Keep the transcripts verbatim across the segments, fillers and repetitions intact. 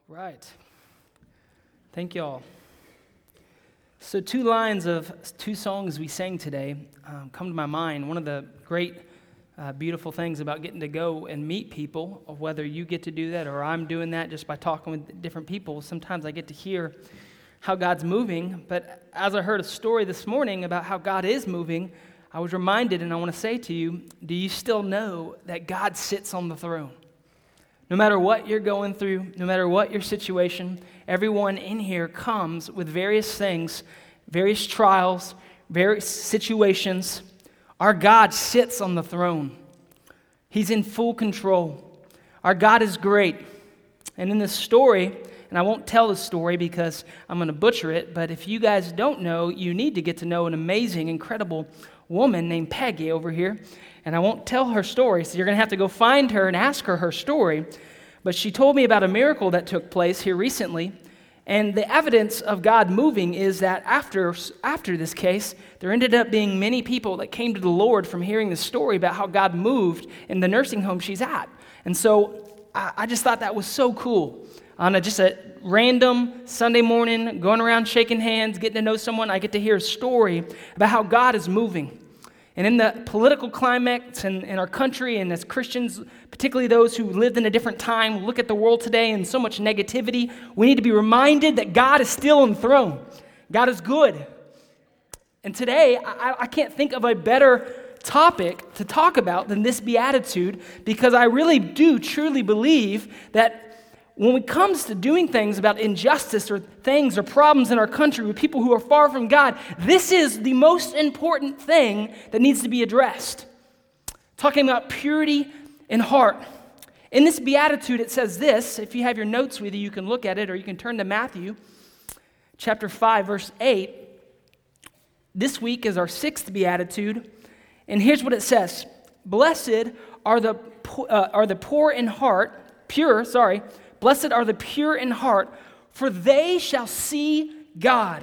Right. Thank you all. So two lines of two songs we sang today um, come to my mind. One of the great, uh, beautiful things about getting to go and meet people, or whether you get to do that or I'm doing that just by talking with different people, sometimes I get to hear how God's moving. But as I heard a story this morning about how God is moving, I was reminded, and I want to say to you, do you still know that God sits on the throne? No matter what you're going through, no matter what your situation, everyone in here comes with various things, various trials, various situations. Our God sits on the throne. He's in full control. Our God is great. And in this story, and I won't tell the story because I'm going to butcher it, but if you guys don't know, you need to get to know an amazing, incredible woman named Peggy over here. And I won't tell her story, so you're going to have to go find her and ask her her story. But she told me about a miracle that took place here recently. And the evidence of God moving is that after, after this case, there ended up being many people that came to the Lord from hearing the story about how God moved in the nursing home she's at. And so I, I just thought that was so cool. On a, just a random Sunday morning, going around shaking hands, getting to know someone, I get to hear a story about how God is moving. And in the political climate in, in our country, and as Christians, particularly those who lived in a different time, look at the world today and so much negativity, we need to be reminded that God is still on the throne. God is good. And today, I, I can't think of a better topic to talk about than this beatitude, because I really do truly believe that when it comes to doing things about injustice or things or problems in our country with people who are far from God, this is the most important thing that needs to be addressed. Talking about purity in heart. In this beatitude, it says this. If you have your notes with you, you can look at it, or you can turn to Matthew chapter five, verse eight. This week is our sixth beatitude, and here's what it says. Blessed are the, uh, are the poor in heart, pure, sorry, Blessed are the pure in heart, for they shall see God.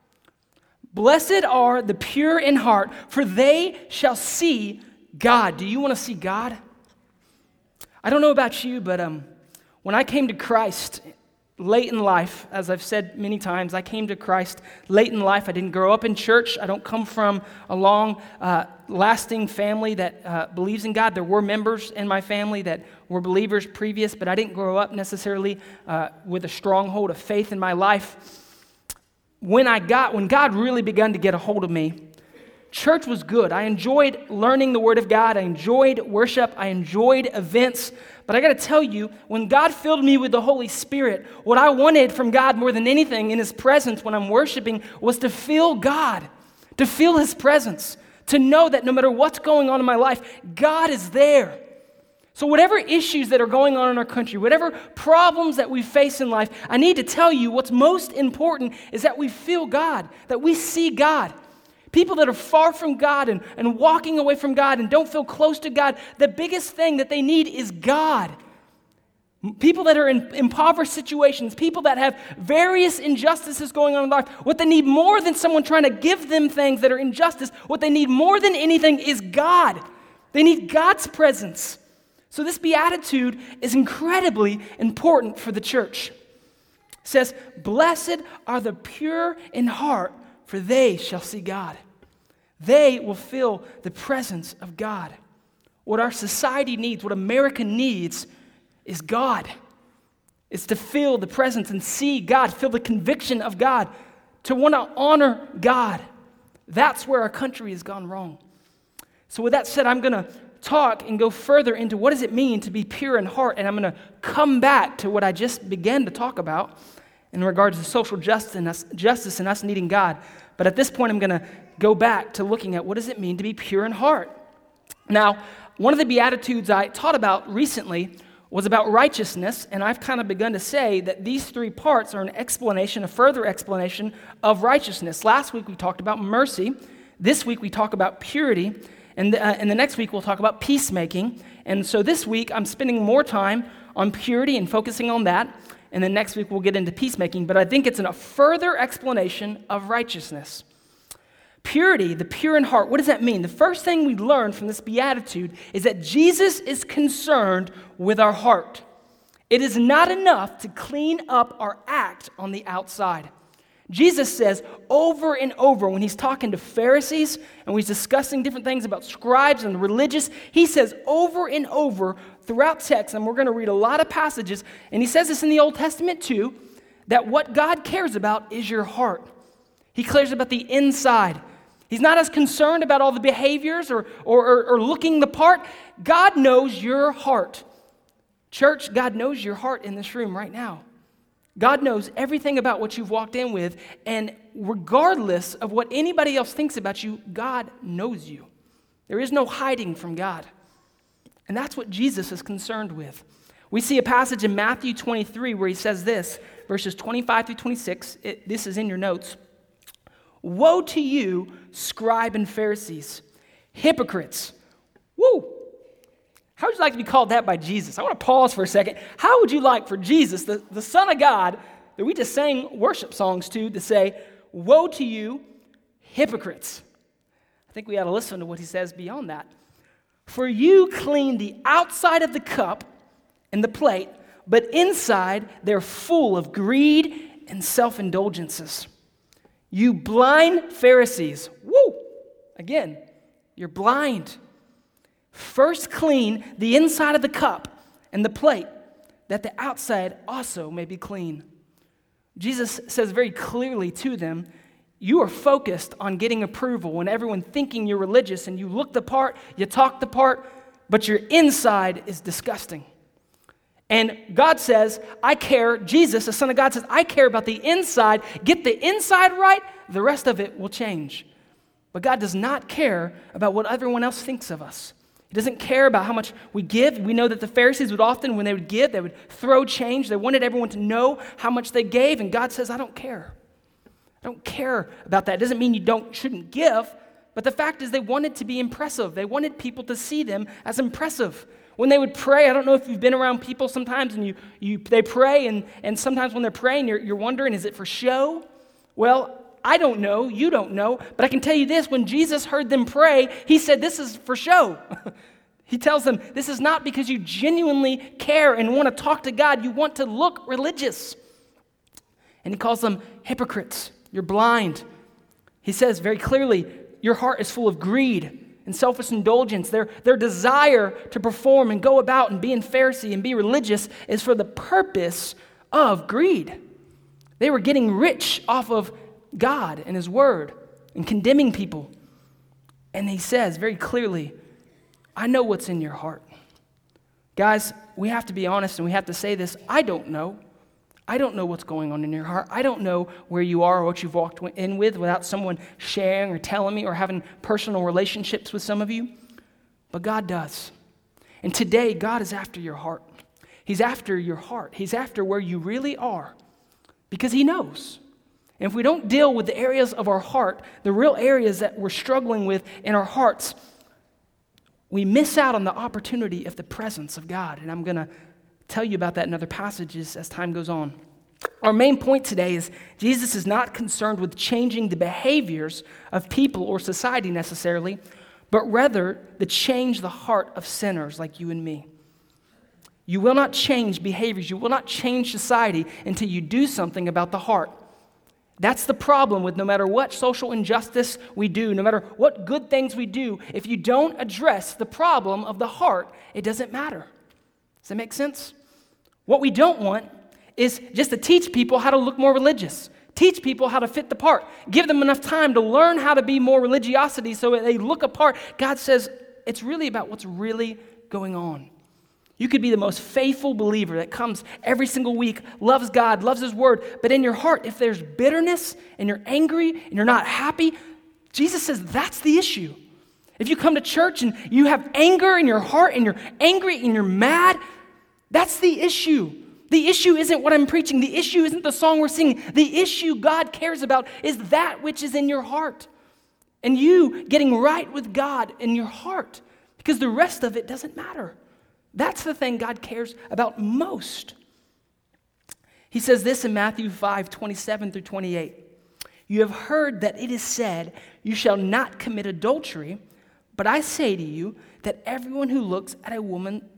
Blessed are the pure in heart, for they shall see God. Do you want to see God? I don't know about you, but um, when I came to Christ late in life, as I've said many times, I came to Christ late in life. I didn't grow up in church. I don't come from a long, uh, lasting family that uh, believes in God. There were members in my family that were believers previous, but I didn't grow up necessarily uh, with a stronghold of faith in my life. When I got, when God really began to get a hold of me, church was good. I enjoyed learning the Word of God. I enjoyed worship. I enjoyed events. But I got to tell you, when God filled me with the Holy Spirit, what I wanted from God more than anything in His presence when I'm worshiping was to feel God, to feel His presence, to know that no matter what's going on in my life, God is there. So whatever issues that are going on in our country, whatever problems that we face in life, I need to tell you what's most important is that we feel God, that we see God. People that are far from God and, and walking away from God and don't feel close to God, the biggest thing that they need is God. People that are in impoverished situations, people that have various injustices going on in life, what they need more than someone trying to give them things that are injustice, what they need more than anything is God. They need God's presence. So this beatitude is incredibly important for the church. It says, blessed are the pure in heart, for they shall see God. They will feel the presence of God. What our society needs, what America needs, is God. It's to feel the presence and see God, feel the conviction of God, to want to honor God. That's where our country has gone wrong. So with that said, I'm going to talk and go further into what does it mean to be pure in heart, and I'm going to come back to what I just began to talk about in regards to social justice and us, justice and us needing God. But at this point, I'm going to go back to looking at what does it mean to be pure in heart. Now, one of the Beatitudes I taught about recently was about righteousness, and I've kind of begun to say that these three parts are an explanation, a further explanation of righteousness. Last week we talked about mercy. This week we talk about purity, and the, uh, and the next week we'll talk about peacemaking. And so this week I'm spending more time on purity and focusing on that. And then next week we'll get into peacemaking, but I think it's a further explanation of righteousness. Purity, the pure in heart, what does that mean? The first thing we learn from this beatitude is that Jesus is concerned with our heart. It is not enough to clean up our act on the outside. Jesus says over and over when he's talking to Pharisees and when he's discussing different things about scribes and the religious, he says over and over throughout text, and we're going to read a lot of passages, and he says this in the Old Testament too, that what God cares about is your heart. He cares about the inside. He's not as concerned about all the behaviors or, or, or, or looking the part. God knows your heart. Church, God knows your heart in this room right now. God knows everything about what you've walked in with, and regardless of what anybody else thinks about you, God knows you. There is no hiding from God. And that's what Jesus is concerned with. We see a passage in Matthew twenty-three where he says this, verses twenty-five through twenty-six. It, this is in your notes. Woe to you, scribe and Pharisees, hypocrites. Woo! How would you like to be called that by Jesus? I want to pause for a second. How would you like for Jesus, the, the Son of God, that we just sang worship songs to, to say, woe to you, hypocrites? I think we ought to listen to what he says beyond that. For you clean the outside of the cup and the plate, but inside they're full of greed and self-indulgences. You blind Pharisees. Woo! Again, you're blind. First clean the inside of the cup and the plate, that the outside also may be clean. Jesus says very clearly to them, you are focused on getting approval and everyone thinking you're religious and you look the part, you talk the part, but your inside is disgusting. And God says, I care, Jesus, the Son of God says, I care about the inside. Get the inside right, the rest of it will change. But God does not care about what everyone else thinks of us. He doesn't care about how much we give. We know that the Pharisees would often, when they would give, they would throw change. They wanted everyone to know how much they gave, and God says, I don't care. I don't care about that. It doesn't mean you don't shouldn't give, but the fact is they wanted to be impressive. They wanted people to see them as impressive. When they would pray, I don't know if you've been around people sometimes and you, you they pray, and, and sometimes when they're praying, you're, you're wondering, is it for show? Well, I don't know, you don't know, but I can tell you this, when Jesus heard them pray, he said, this is for show. He tells them, this is not because you genuinely care and want to talk to God, you want to look religious. And he calls them hypocrites. You're blind. He says very clearly, your heart is full of greed and selfish indulgence. Their, their desire to perform and go about and be in Pharisee and be religious is for the purpose of greed. They were getting rich off of God and his word and condemning people. And he says very clearly, I know what's in your heart. Guys, we have to be honest and we have to say this. I don't know. I don't know what's going on in your heart. I don't know where you are or what you've walked in with without someone sharing or telling me or having personal relationships with some of you. But God does. And today, God is after your heart. He's after your heart. He's after where you really are because he knows. And if we don't deal with the areas of our heart, the real areas that we're struggling with in our hearts, we miss out on the opportunity of the presence of God. And I'm going to tell you about that in other passages as time goes on. Our main point today is Jesus is not concerned with changing the behaviors of people or society necessarily, but rather to change the heart of sinners like you and me. You will not change behaviors. You will not change society until you do something about the heart. That's the problem with no matter what social injustice we do, no matter what good things we do, if you don't address the problem of the heart, it doesn't matter. Does that make sense? What we don't want is just to teach people how to look more religious, teach people how to fit the part, give them enough time to learn how to be more religiosity so that they look apart. God says it's really about what's really going on. You could be the most faithful believer that comes every single week, loves God, loves his word, but in your heart, if there's bitterness and you're angry and you're not happy, Jesus says that's the issue. If you come to church and you have anger in your heart and you're angry and you're mad, that's the issue. The issue isn't what I'm preaching. The issue isn't the song we're singing. The issue God cares about is that which is in your heart. And you getting right with God in your heart, because the rest of it doesn't matter. That's the thing God cares about most. He says this in Matthew five, twenty-seven through twenty-eight. You have heard that it is said, you shall not commit adultery, but I say to you that everyone who looks at a woman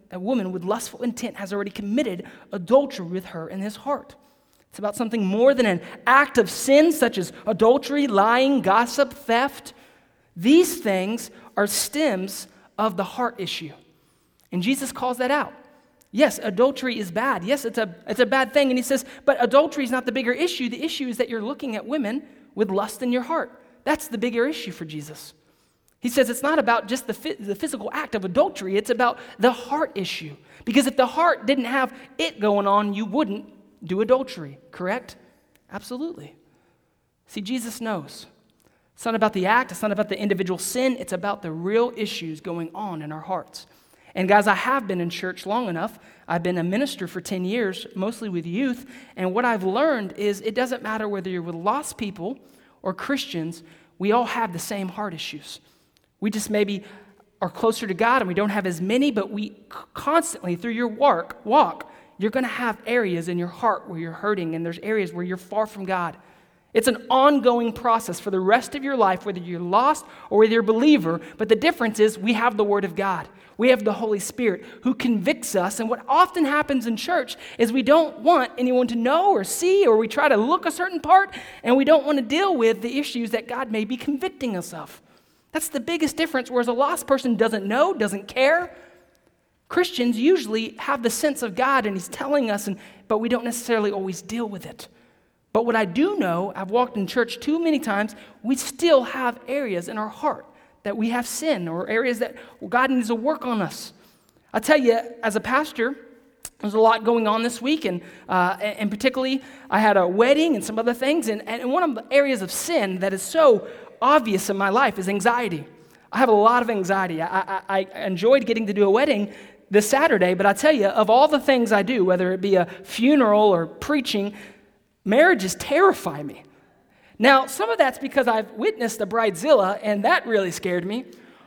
a woman with lustful intent has already committed adultery with her in his heart. It's about something more than an act of sin such as adultery, lying, gossip, theft. These things are stems of the heart issue. And Jesus calls that out. Yes, adultery is bad. Yes, it's a, it's a bad thing. And he says, but adultery is not the bigger issue. The issue is that you're looking at women with lust in your heart. That's the bigger issue for Jesus. He says it's not about just the, the physical act of adultery. It's about the heart issue. Because if the heart didn't have it going on, you wouldn't do adultery, correct? Absolutely. See, Jesus knows. It's not about the act. It's not about the individual sin. It's about the real issues going on in our hearts. And guys, I have been in church long enough. I've been a minister for ten years, mostly with youth. And what I've learned is it doesn't matter whether you're with lost people or Christians, we all have the same heart issues. We just maybe are closer to God and we don't have as many, but we constantly, through your walk, walk, you're going to have areas in your heart where you're hurting, and there's areas where you're far from God. It's an ongoing process for the rest of your life, whether you're lost or whether you're a believer, but the difference is we have the Word of God. We have the Holy Spirit who convicts us, and what often happens in church is we don't want anyone to know or see, or we try to look a certain part, and we don't want to deal with the issues that God may be convicting us of. That's the biggest difference, whereas a lost person doesn't know, doesn't care. Christians usually have the sense of God, and He's telling us, and, but we don't necessarily always deal with it. But what I do know, I've walked in church too many times, we still have areas in our heart that we have sin, or areas that God needs to work on us. I'll tell you, as a pastor, there's a lot going on this week, and, uh, and particularly I had a wedding and some other things, and, and one of the areas of sin that is so obvious in my life is anxiety. I have a lot of anxiety. I, I, I enjoyed getting to do a wedding this Saturday, but I tell you, of all the things I do, whether it be a funeral or preaching, marriages terrify me. Now, some of that's because I've witnessed a bridezilla, and that really scared me.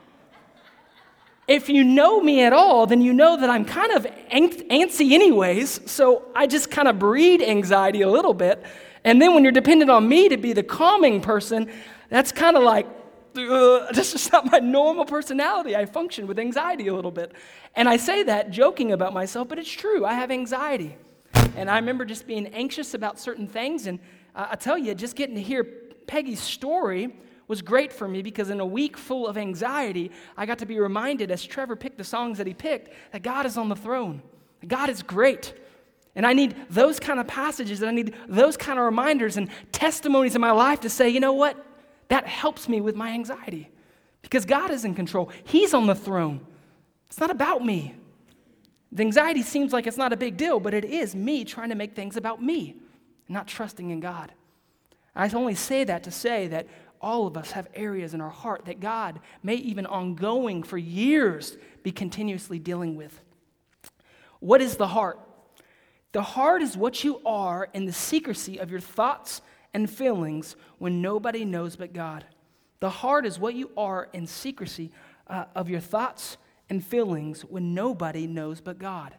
If you know me at all, then you know that I'm kind of antsy anyways, so I just kind of breed anxiety a little bit. And then when you're dependent on me to be the calming person, that's kind of like, uh, that's just not my normal personality. I function with anxiety a little bit. And I say that joking about myself, but it's true. I have anxiety. And I remember just being anxious about certain things, and uh, I tell you, just getting to hear Peggy's story was great for me, because in a week full of anxiety, I got to be reminded, as Trevor picked the songs that he picked, that God is on the throne. That God is great. And I need those kind of passages, and I need those kind of reminders and testimonies in my life to say, you know what? That helps me with my anxiety, because God is in control. He's on the throne. It's not about me. The anxiety seems like it's not a big deal, but it is me trying to make things about me, not trusting in God. I only say that to say that all of us have areas in our heart that God may even ongoing for years be continuously dealing with. What is the heart? The heart is what you are in the secrecy of your thoughts and feelings when nobody knows but God. The heart is what you are in secrecy uh, of your thoughts and feelings when nobody knows but God.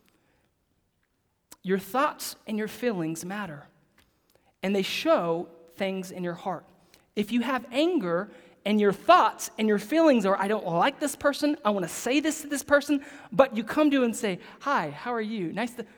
Your thoughts and your feelings matter, and they show things in your heart. If you have anger and your thoughts and your feelings are, I don't like this person, I want to say this to this person, but you come to and say, hi, how are you? Nice to...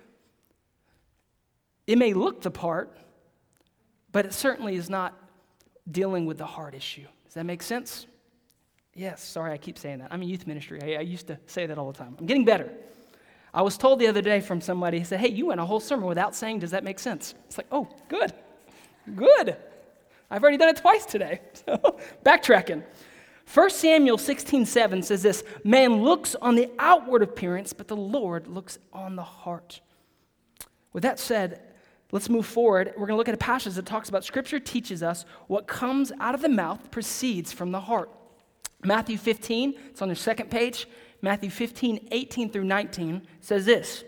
It may look the part, but it certainly is not dealing with the heart issue. Does that make sense? Yes, sorry, I keep saying that. I'm in youth ministry. I, I used to say that all the time. I'm getting better. I was told the other day from somebody, he said, hey, you went a whole sermon without saying, does that make sense? It's like, oh, good, good. I've already done it twice today. So, backtracking. First Samuel sixteen seven says this, man looks on the outward appearance, but the Lord looks on the heart. With that said, let's move forward. We're going to look at a passage that talks about Scripture teaches us what comes out of the mouth proceeds from the heart. Matthew fifteen, it's on your second page. Matthew fifteen, eighteen through nineteen says this.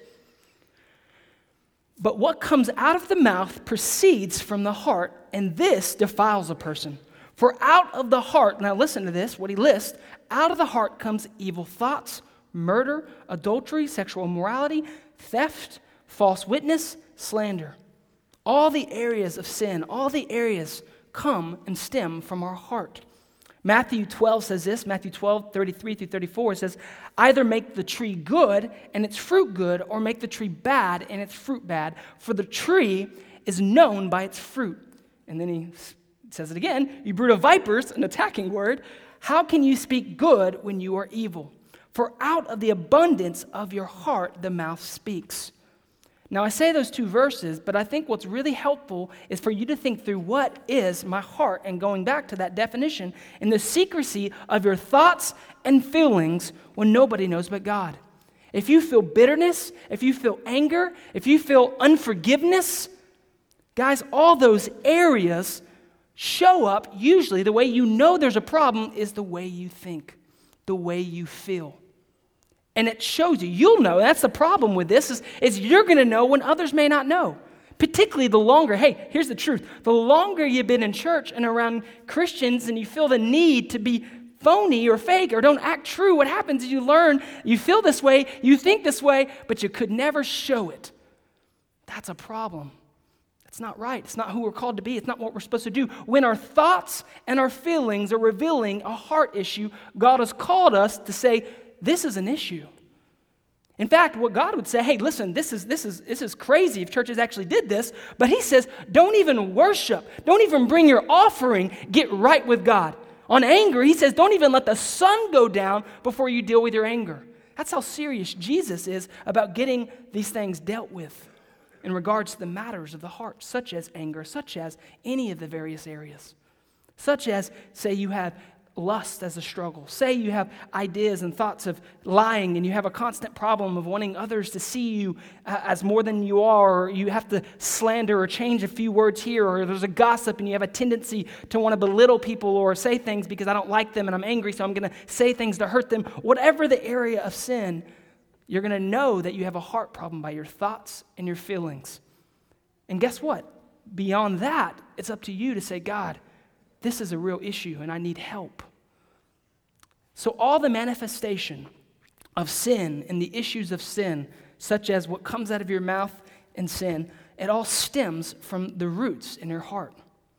But what comes out of the mouth proceeds from the heart, and this defiles a person. For out of the heart, now listen to this, what he lists, out of the heart comes evil thoughts, murder, adultery, sexual immorality, theft, false witness, slander. All the areas of sin, all the areas come and stem from our heart. Matthew twelve says this, Matthew twelve, thirty-three through thirty-four, it says, either make the tree good and its fruit good, or make the tree bad and its fruit bad, for the tree is known by its fruit. And then he says it again, you brood of vipers, an attacking word, how can you speak good when you are evil? For out of the abundance of your heart the mouth speaks. Now, I say those two verses, but I think what's really helpful is for you to think through what is my heart, and going back to that definition, in the secrecy of your thoughts and feelings when nobody knows but God. If you feel bitterness, if you feel anger, if you feel unforgiveness, guys, all those areas show up. Usually the way you know there's a problem is the way you think, the way you feel. And it shows you. You'll know. That's the problem with this is, is you're going to know when others may not know. Particularly the longer, hey, here's the truth. The longer you've been in church and around Christians and you feel the need to be phony or fake or don't act true, what happens is you learn, you feel this way, you think this way, but you could never show it. That's a problem. It's not right. It's not who we're called to be. It's not what we're supposed to do. When our thoughts and our feelings are revealing a heart issue, God has called us to say, this is an issue. In fact, what God would say, hey, listen, this is this is this is crazy if churches actually did this, but he says, don't even worship, don't even bring your offering, get right with God. On anger, he says, don't even let the sun go down before you deal with your anger. That's how serious Jesus is about getting these things dealt with in regards to the matters of the heart, such as anger, such as any of the various areas. Such as, say you have lust as a struggle. Say you have ideas and thoughts of lying and you have a constant problem of wanting others to see you uh, as more than you are, or you have to slander or change a few words here, or there's a gossip and you have a tendency to want to belittle people or say things because I don't like them and I'm angry, so I'm going to say things to hurt them. Whatever the area of sin, you're going to know that you have a heart problem by your thoughts and your feelings. And guess what? Beyond that, it's up to you to say, God, this is a real issue and I need help. So all the manifestation of sin and the issues of sin, such as what comes out of your mouth in sin, it all stems from the roots in your heart.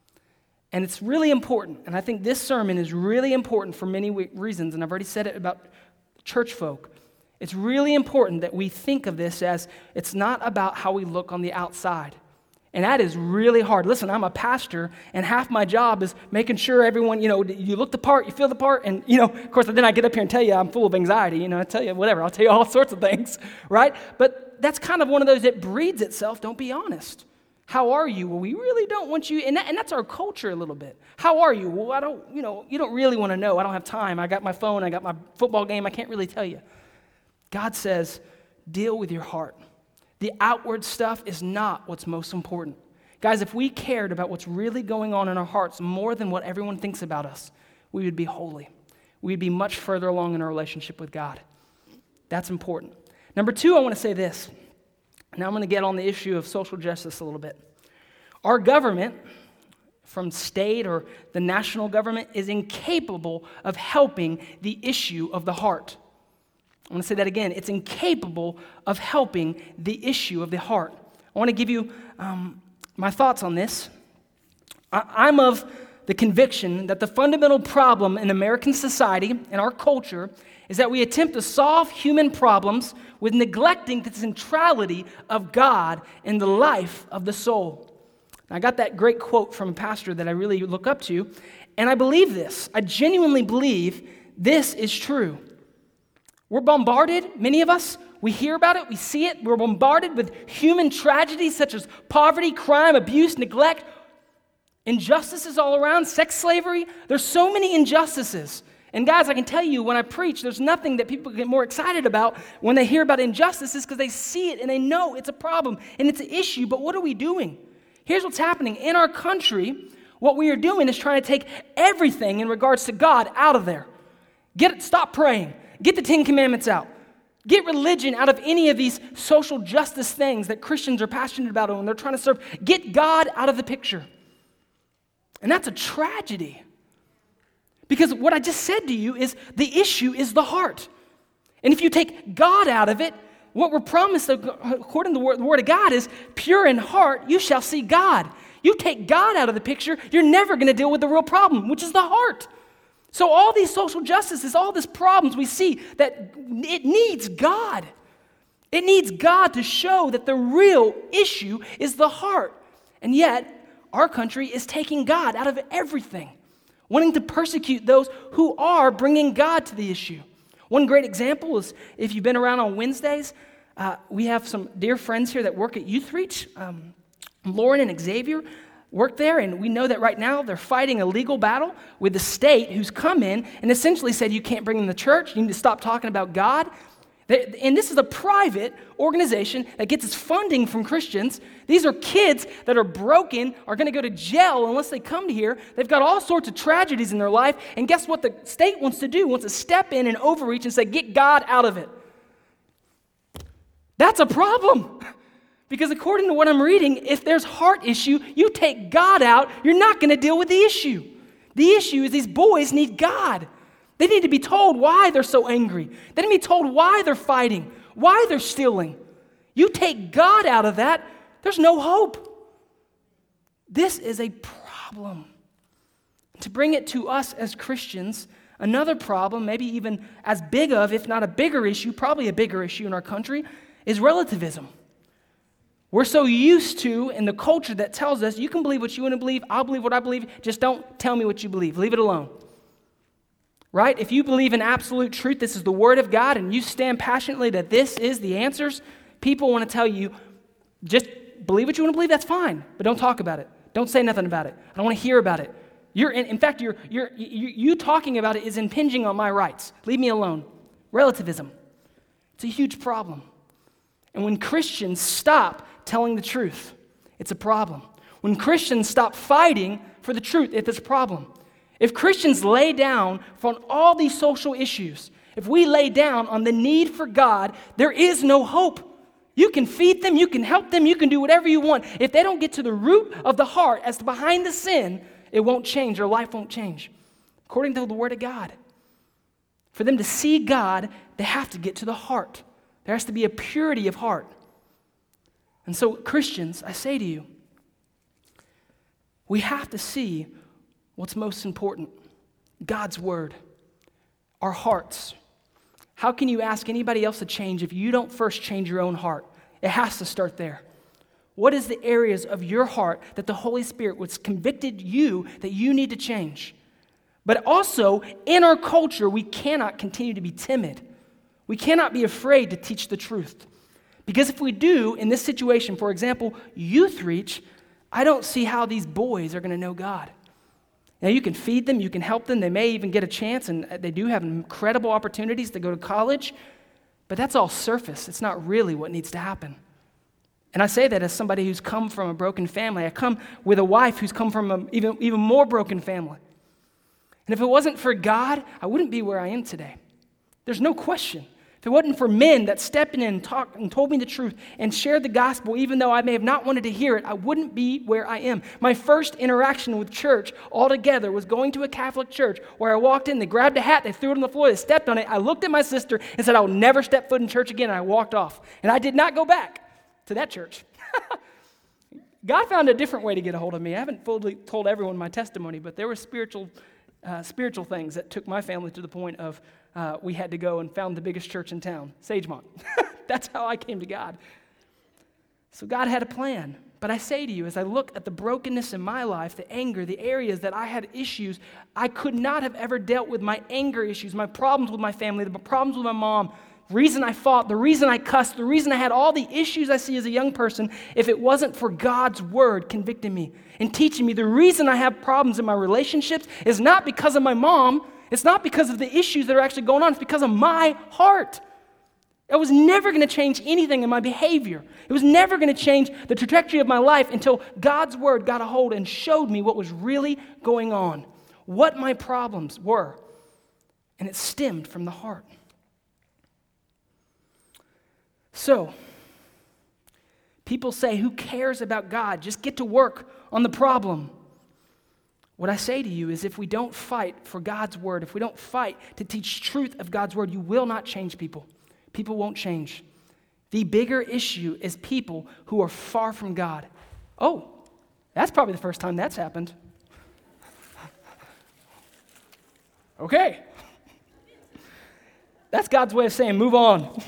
And it's really important, and I think this sermon is really important for many reasons, and I've already said it about church folk. It's really important that we think of this as it's not about how we look on the outside. And that is really hard. Listen, I'm a pastor, and half my job is making sure everyone, you know, you look the part, you feel the part, and, you know, of course, then I get up here and tell you I'm full of anxiety. You know, I tell you whatever. I'll tell you all sorts of things, right? But that's kind of one of those that breeds itself. Don't be honest. How are you? Well, we really don't want you, and, that, and that's our culture a little bit. How are you? Well, I don't, you know, you don't really want to know. I don't have time. I got my phone. I got my football game. I can't really tell you. God says, deal with your heart. The outward stuff is not what's most important. Guys, if we cared about what's really going on in our hearts more than what everyone thinks about us, we would be holy. We'd be much further along in our relationship with God. That's important. Number two, I want to say this. Now I'm going to get on the issue of social justice a little bit. Our government, from state or the national government, is incapable of helping the issue of the heart. I want to say that again. It's incapable of helping the issue of the heart. I want to give you um, my thoughts on this. I- I'm of the conviction that the fundamental problem in American society and our culture is that we attempt to solve human problems with neglecting the centrality of God in the life of the soul. And I got that great quote from a pastor that I really look up to, and I believe this. I genuinely believe this is true. We're bombarded, many of us, we hear about it, we see it, we're bombarded with human tragedies such as poverty, crime, abuse, neglect, injustices all around, sex slavery. There's so many injustices. And guys, I can tell you, when I preach, there's nothing that people get more excited about when they hear about injustices because they see it and they know it's a problem and it's an issue, but what are we doing? Here's what's happening. In our country, what we are doing is trying to take everything in regards to God out of there. Get it, stop praying. Get the Ten Commandments out. Get religion out of any of these social justice things that Christians are passionate about when they're trying to serve. Get God out of the picture. And that's a tragedy. Because what I just said to you is the issue is the heart. And if you take God out of it, what we're promised according to the Word of God is pure in heart, you shall see God. You take God out of the picture, you're never going to deal with the real problem, which is the heart. So all these social justices, all these problems, we see that it needs God. It needs God to show that the real issue is the heart. And yet, our country is taking God out of everything, wanting to persecute those who are bringing God to the issue. One great example is if you've been around on Wednesdays, uh, we have some dear friends here that work at Youth Reach. Um, Lauren and Xavier work there, and we know that right now they're fighting a legal battle with the state who's come in and essentially said you can't bring them to church, you need to stop talking about God. And this is a private organization that gets its funding from Christians. These are kids that are broken, are going to go to jail unless they come to here. They've got all sorts of tragedies in their life. And guess what the state wants to do? Wants to step in and overreach and say, get God out of it. That's a problem. Because according to what I'm reading, if there's heart issue, you take God out, you're not going to deal with the issue. The issue is these boys need God. They need to be told why they're so angry. They need to be told why they're fighting, why they're stealing. You take God out of that, there's no hope. This is a problem. To bring it to us as Christians, another problem, maybe even as big of, if not a bigger issue, probably a bigger issue in our country, is relativism. We're so used to in the culture that tells us, you can believe what you want to believe, I'll believe what I believe, just don't tell me what you believe. Leave it alone. Right? If you believe in absolute truth, this is the Word of God, and you stand passionately that this is the answers, people want to tell you, just believe what you want to believe, that's fine, but don't talk about it. Don't say nothing about it. I don't want to hear about it. You're in, in fact, you're, you're, you, you talking about it is impinging on my rights. Leave me alone. Relativism. It's a huge problem. And when Christians stop telling the truth, it's a problem. When Christians stop fighting for the truth, it's a problem. If Christians lay down on all these social issues, if we lay down on the need for God, there is no hope. You can feed them, you can help them, you can do whatever you want. If they don't get to the root of the heart as to behind the sin, it won't change, their life won't change. According to the Word of God. For them to see God, they have to get to the heart. There has to be a purity of heart. And so, Christians, I say to you, we have to see what's most important? God's Word, our hearts. How can you ask anybody else to change if you don't first change your own heart? It has to start there. What is the areas of your heart that the Holy Spirit was convicted you that you need to change? But also, in our culture, we cannot continue to be timid. We cannot be afraid to teach the truth. Because if we do, in this situation, for example, Youth Reach, I don't see how these boys are going to know God. Now, you can feed them, you can help them, they may even get a chance, and they do have incredible opportunities to go to college, but that's all surface. It's not really what needs to happen. And I say that as somebody who's come from a broken family. I come with a wife who's come from an even, even more broken family. And if it wasn't for God, I wouldn't be where I am today. There's no question. If it wasn't for men that stepped in and talked and told me the truth and shared the gospel, even though I may have not wanted to hear it, I wouldn't be where I am. My first interaction with church altogether was going to a Catholic church where I walked in, they grabbed a hat, they threw it on the floor, they stepped on it. I looked at my sister and said, I will never step foot in church again, and I walked off. And I did not go back to that church. God found a different way to get a hold of me. I haven't fully told everyone my testimony, but there were spiritual uh, spiritual things that took my family to the point of Uh, we had to go and found the biggest church in town, Sagemont. That's how I came to God. So God had a plan. But I say to you, as I look at the brokenness in my life, the anger, the areas that I had issues, I could not have ever dealt with my anger issues, my problems with my family, the problems with my mom, the reason I fought, the reason I cussed, the reason I had all the issues I see as a young person, if it wasn't for God's Word convicting me and teaching me the reason I have problems in my relationships is not because of my mom. It's not because of the issues that are actually going on. It's because of my heart. I was never going to change anything in my behavior. It was never going to change the trajectory of my life until God's Word got a hold and showed me what was really going on, what my problems were. And it stemmed from the heart. So, people say, who cares about God? Just get to work on the problem. What I say to you is if we don't fight for God's Word, if we don't fight to teach truth of God's Word, you will not change people. People won't change. The bigger issue is people who are far from God. Oh, that's probably the first time that's happened. Okay. That's God's way of saying, move on.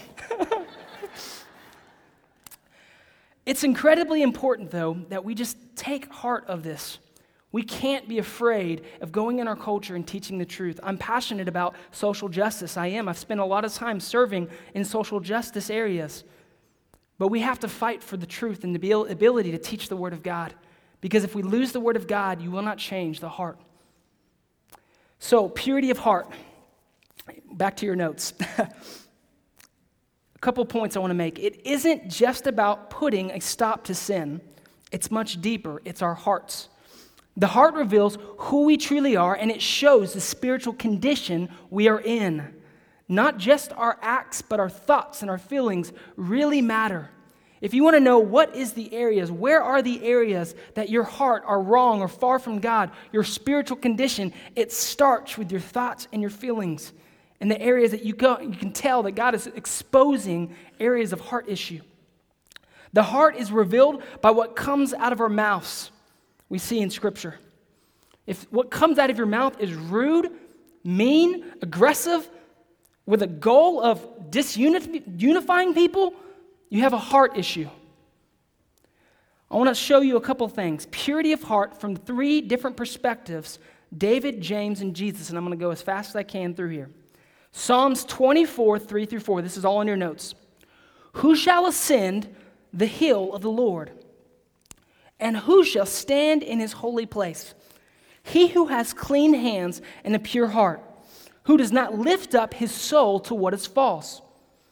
It's incredibly important, though, that we just take heart of this. We can't be afraid of going in our culture and teaching the truth. I'm passionate about social justice. I am. I've spent a lot of time serving in social justice areas. But we have to fight for the truth and the ability to teach the Word of God. Because if we lose the Word of God, you will not change the heart. So, purity of heart. Back to your notes. A couple points I want to make. It isn't just about putting a stop to sin. It's much deeper. It's our hearts. The heart reveals who we truly are, and it shows the spiritual condition we are in. Not just our acts, but our thoughts and our feelings really matter. If you want to know what is the areas, where are the areas that your heart are wrong or far from God, your spiritual condition, it starts with your thoughts and your feelings. And the areas that you, go, you can tell that God is exposing areas of heart issue. The heart is revealed by what comes out of our mouths, we see in Scripture. If what comes out of your mouth is rude, mean, aggressive, with a goal of disunifying people, you have a heart issue. I want to show you a couple things. Purity of heart from three different perspectives, David, James, and Jesus. And I'm going to go as fast as I can through here. Psalms twenty-four, three through four. This is all in your notes. Who shall ascend the hill of the Lord? And who shall stand in his holy place? He who has clean hands and a pure heart, who does not lift up his soul to what is false,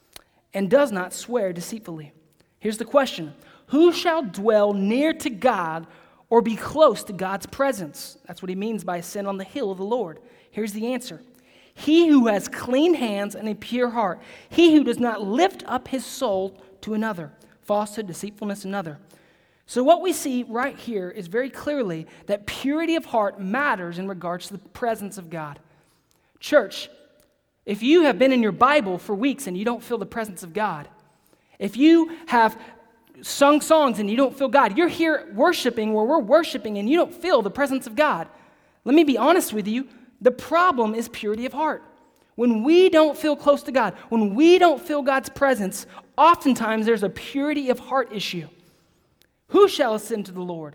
and does not swear deceitfully. Here's the question. Who shall dwell near to God or be close to God's presence? That's what he means by ascend on the hill of the Lord. Here's the answer. He who has clean hands and a pure heart, he who does not lift up his soul to another, falsehood, deceitfulness, another. So what we see right here is very clearly that purity of heart matters in regards to the presence of God. Church, if you have been in your Bible for weeks and you don't feel the presence of God, if you have sung songs and you don't feel God, you're here worshiping where we're worshiping and you don't feel the presence of God, let me be honest with you, the problem is purity of heart. When we don't feel close to God, when we don't feel God's presence, oftentimes there's a purity of heart issue. Who shall ascend to the Lord?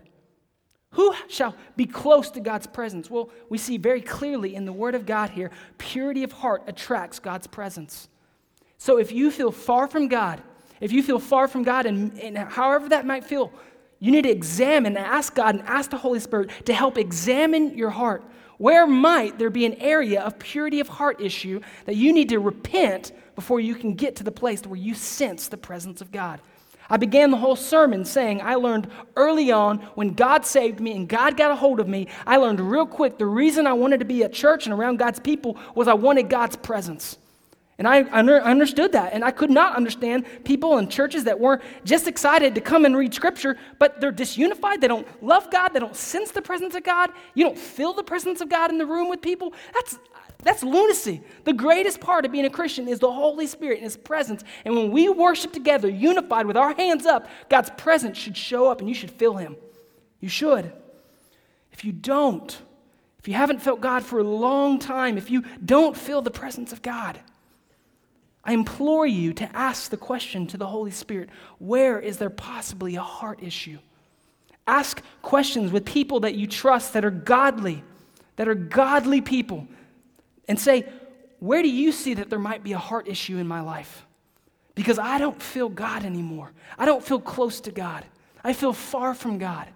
Who shall be close to God's presence? Well, we see very clearly in the Word of God here, purity of heart attracts God's presence. So if you feel far from God, if you feel far from God, and, and however that might feel, you need to examine and ask God and ask the Holy Spirit to help examine your heart. Where might there be an area of purity of heart issue that you need to repent before you can get to the place where you sense the presence of God? I began the whole sermon saying I learned early on when God saved me and God got a hold of me, I learned real quick the reason I wanted to be at church and around God's people was I wanted God's presence. And I under, understood that, and I could not understand people in churches that weren't just excited to come and read Scripture, but they're disunified, they don't love God, they don't sense the presence of God, you don't feel the presence of God in the room with people. That's that's lunacy. The greatest part of being a Christian is the Holy Spirit and His presence, and when we worship together, unified with our hands up, God's presence should show up and you should feel Him. You should. If you don't, if you haven't felt God for a long time, if you don't feel the presence of God, I implore you to ask the question to the Holy Spirit, where is there possibly a heart issue? Ask questions with people that you trust that are godly, that are godly people, and say, where do you see that there might be a heart issue in my life? Because I don't feel God anymore. I don't feel close to God. I feel far from God.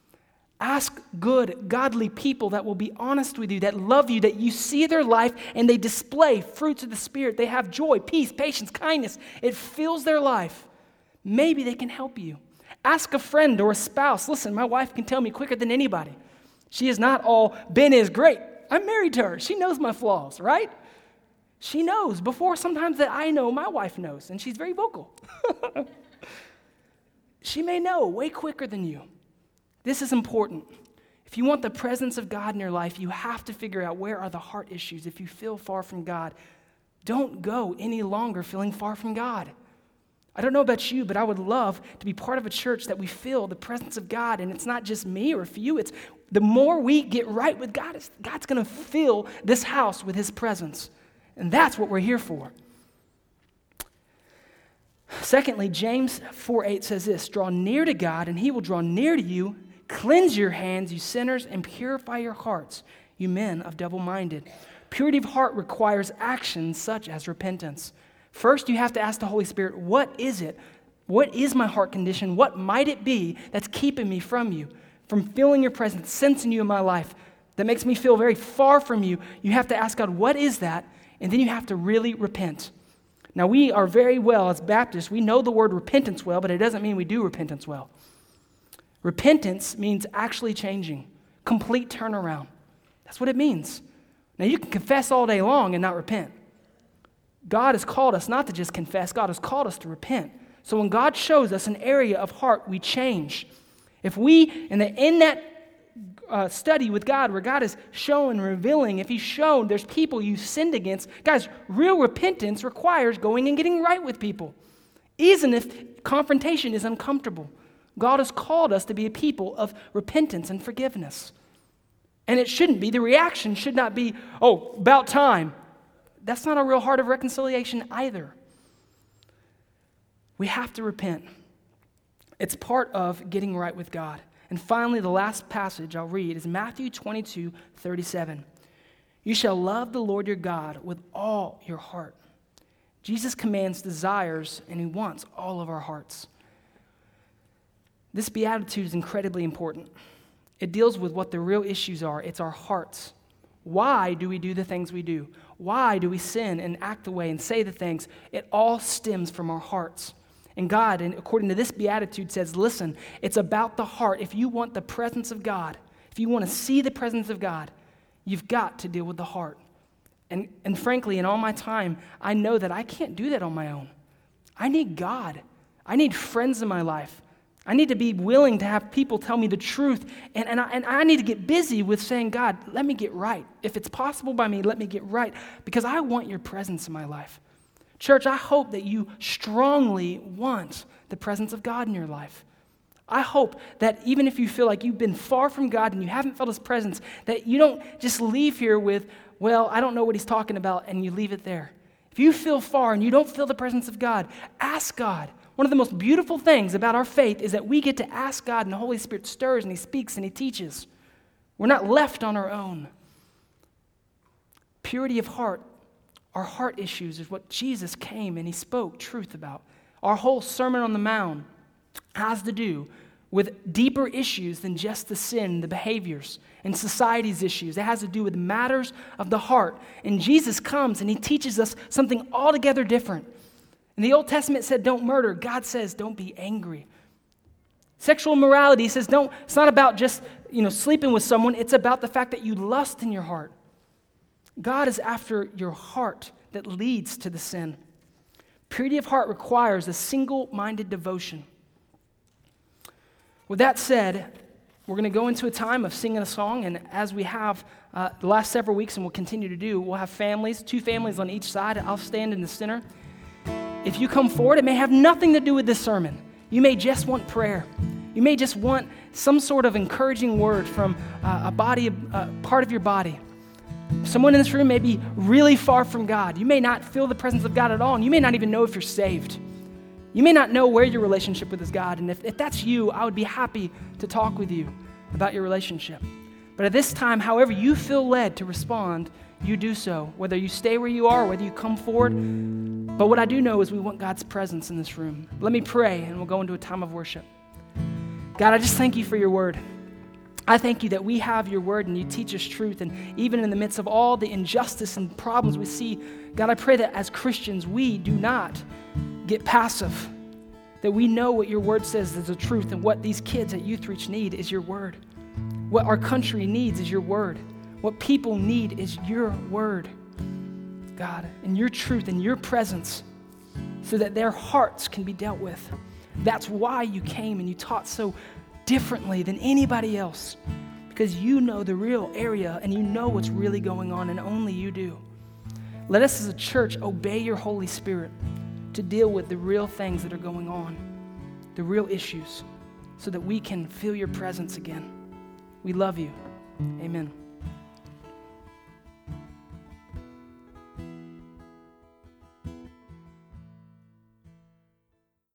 Ask good, godly people that will be honest with you, that love you, that you see their life and they display fruits of the Spirit. They have joy, peace, patience, kindness. It fills their life. Maybe they can help you. Ask a friend or a spouse. Listen, my wife can tell me quicker than anybody. She is not all, Ben is great. I'm married to her. She knows my flaws, right? She knows before sometimes that I know, my wife knows, and she's very vocal. She may know way quicker than you. This is important. If you want the presence of God in your life, you have to figure out where are the heart issues. If you feel far from God, don't go any longer feeling far from God. I don't know about you, but I would love to be part of a church that we feel the presence of God, and it's not just me or a few. It's the more we get right with God, it's, God's going to fill this house with his presence, and that's what we're here for. Secondly, James four eight says this, draw near to God, and he will draw near to you. Cleanse your hands, you sinners, and purify your hearts, you men of double-minded. Purity of heart requires actions such as repentance. First, you have to ask the Holy Spirit, what is it? What is my heart condition? What might it be that's keeping me from you, from feeling your presence, sensing you in my life, that makes me feel very far from you? You have to ask God, what is that? And then you have to really repent. Now, we are very well, as Baptists, we know the word repentance well, but it doesn't mean we do repentance well. Repentance means actually changing, complete turnaround. That's what it means. Now, you can confess all day long and not repent. God has called us not to just confess, God has called us to repent. So when God shows us an area of heart, we change. If we, in, the, in that uh, study with God, where God is showing, revealing, if he's shown there's people you sinned against, guys, real repentance requires going and getting right with people, even if confrontation is uncomfortable. God has called us to be a people of repentance and forgiveness. And it shouldn't be, the reaction should not be, oh, about time. That's not a real heart of reconciliation either. We have to repent. It's part of getting right with God. And finally, the last passage I'll read is Matthew twenty-two thirty-seven. You shall love the Lord your God with all your heart. Jesus commands desires, and he wants all of our hearts. This beatitude is incredibly important. It deals with what the real issues are. It's our hearts. Why do we do the things we do? Why do we sin and act the way and say the things? It all stems from our hearts. And God, and according to this beatitude, says, listen, it's about the heart. If you want the presence of God, if you want to see the presence of God, you've got to deal with the heart. And, and frankly, in all my time, I know that I can't do that on my own. I need God. I need friends in my life. I need to be willing to have people tell me the truth, and, and, I, and I need to get busy with saying, God, let me get right. If it's possible by me, let me get right, because I want your presence in my life. Church, I hope that you strongly want the presence of God in your life. I hope that even if you feel like you've been far from God and you haven't felt his presence, that you don't just leave here with, well, I don't know what he's talking about, and you leave it there. If you feel far and you don't feel the presence of God, ask God. One of the most beautiful things about our faith is that we get to ask God, and the Holy Spirit stirs and he speaks and he teaches. We're not left on our own. Purity of heart, our heart issues, is what Jesus came and he spoke truth about. Our whole Sermon on the Mount has to do with deeper issues than just the sin, the behaviors, and society's issues. It has to do with matters of the heart. And Jesus comes and he teaches us something altogether different. In the Old Testament, it said, don't murder. God says, don't be angry. Sexual immorality says, don't, it's not about just, you know, sleeping with someone. It's about the fact that you lust in your heart. God is after your heart that leads to the sin. Purity of heart requires a single-minded devotion. With that said, we're going to go into a time of singing a song, and as we have uh, the last several weeks and we'll continue to do, we'll have families, two families on each side. I'll stand in the center. If you come forward, it may have nothing to do with this sermon. You may just want prayer. You may just want some sort of encouraging word from uh, a body, uh, part of your body. Someone in this room may be really far from God. You may not feel the presence of God at all, and you may not even know if you're saved. You may not know where your relationship with is God, and if, if that's you, I would be happy to talk with you about your relationship. But at this time, however you feel led to respond, you do so, whether you stay where you are, whether you come forward. But what I do know is we want God's presence in this room. Let me pray, and we'll go into a time of worship. God, I just thank you for your word. I thank you that we have your word and you teach us truth. And even in the midst of all the injustice and problems we see, God, I pray that as Christians, we do not get passive, that we know what your word says is the truth, and what these kids at Youth Reach need is your word. What our country needs is your word. What people need is your word, God, and your truth and your presence, so that their hearts can be dealt with. That's why you came and you taught so differently than anybody else, because you know the real area and you know what's really going on, and only you do. Let us as a church obey your Holy Spirit. to deal with the real things that are going on, the real issues, so that we can feel your presence again. We love you. Amen.